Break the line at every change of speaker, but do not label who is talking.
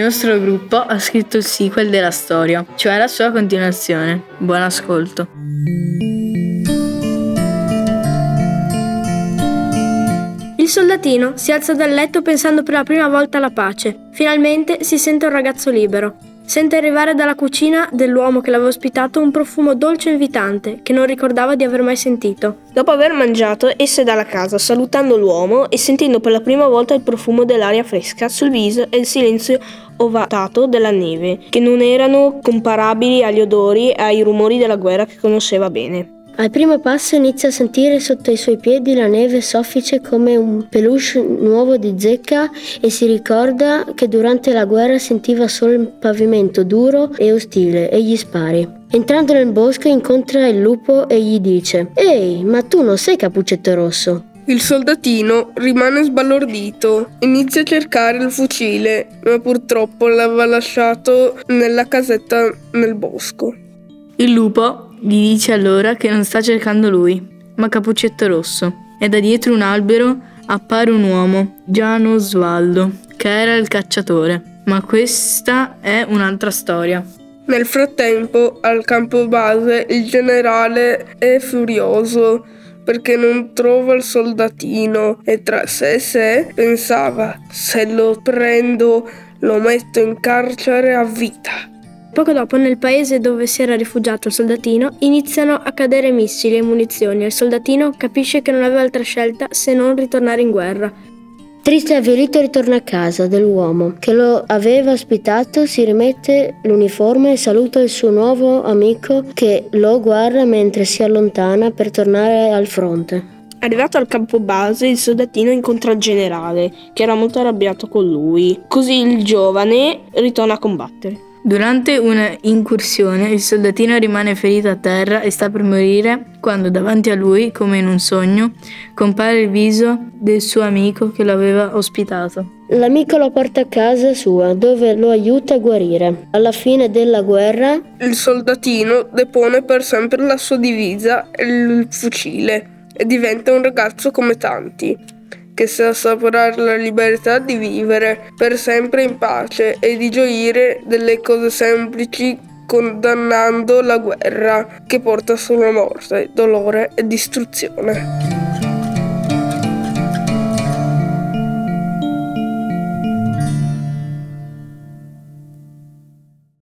nostro gruppo ha scritto il sequel della storia, cioè la sua continuazione. Buon ascolto.
Il soldatino si alza dal letto pensando per la prima volta alla pace. Finalmente si sente un ragazzo libero. Sente arrivare dalla cucina dell'uomo che l'aveva ospitato un profumo dolce e invitante che non ricordava di aver mai sentito. Dopo aver mangiato, esce dalla casa salutando l'uomo e sentendo per la prima volta il profumo dell'aria fresca sul viso e il silenzio ovatato della neve, che non erano comparabili agli odori e ai rumori della guerra che conosceva bene.
Al primo passo inizia a sentire sotto i suoi piedi la neve soffice come un peluche nuovo di zecca e si ricorda che durante la guerra sentiva solo il pavimento duro e ostile e gli spari. Entrando nel bosco incontra il lupo e gli dice: «Ehi, ma tu non sei Cappuccetto Rosso?»
Il soldatino rimane sbalordito, inizia a cercare il fucile, ma purtroppo l'aveva lasciato nella casetta nel bosco.
Il lupo gli dice allora che non sta cercando lui, ma Cappuccetto Rosso, e da dietro un albero appare un uomo, Gian Osvaldo, che era il cacciatore. Ma questa è un'altra storia.
Nel frattempo, al campo base, il generale è furioso perché non trova il soldatino e tra sé e sé pensava: se lo prendo lo metto in carcere a vita.
Poco dopo, nel paese dove si era rifugiato il soldatino, iniziano a cadere missili e munizioni e il soldatino capisce che non aveva altra scelta se non ritornare in guerra.
Triste e avvilito ritorna a casa dell'uomo che lo aveva ospitato, si rimette l'uniforme e saluta il suo nuovo amico che lo guarda mentre si allontana per tornare al fronte.
Arrivato al campo base, il soldatino incontra il generale, che era molto arrabbiato con lui. Così il giovane ritorna a combattere.
Durante una incursione, il soldatino rimane ferito a terra e sta per morire quando davanti a lui, come in un sogno, compare il viso del suo amico che lo aveva ospitato.
L'amico lo porta a casa sua, dove lo aiuta a guarire. Alla fine della guerra,
il soldatino depone per sempre la sua divisa e il fucile e diventa un ragazzo come tanti, che sa assaporare la libertà di vivere per sempre in pace e di gioire delle cose semplici, condannando la guerra che porta solo morte, dolore e distruzione.